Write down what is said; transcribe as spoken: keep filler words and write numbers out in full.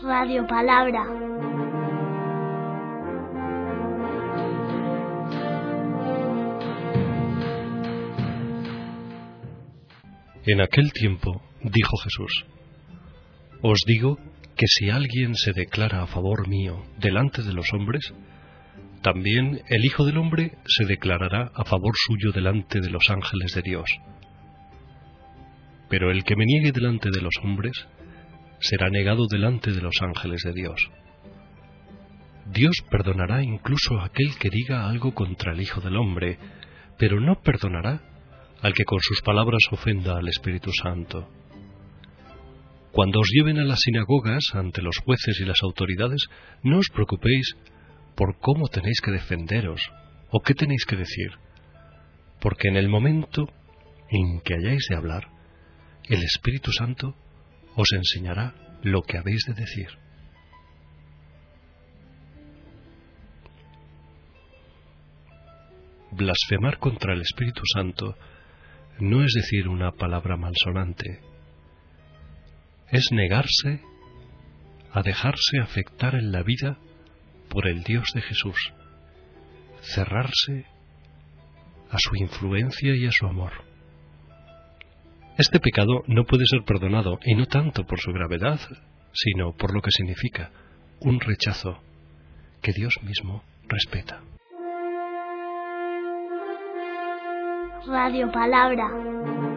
Radio Palabra. En aquel tiempo dijo Jesús: Os digo que si alguien se declara a favor mío delante de los hombres, también el Hijo del Hombre se declarará a favor suyo delante de los ángeles de Dios. Pero el que me niegue delante de los hombres, será negado delante de los ángeles de Dios. Dios perdonará incluso a aquel que diga algo contra el Hijo del Hombre, pero no perdonará al que con sus palabras ofenda al Espíritu Santo. Cuando os lleven a las sinagogas ante los jueces y las autoridades, no os preocupéis por cómo tenéis que defenderos o qué tenéis que decir, porque en el momento en que hayáis de hablar, el Espíritu Santo os enseñará lo que habéis de decir. Blasfemar contra el Espíritu Santo no es decir una palabra malsonante, es negarse a dejarse afectar en la vida por el Dios de Jesús, cerrarse a su influencia y a su amor. Este pecado no puede ser perdonado, y no tanto por su gravedad, sino por lo que significa, un rechazo que Dios mismo respeta. Radio Palabra.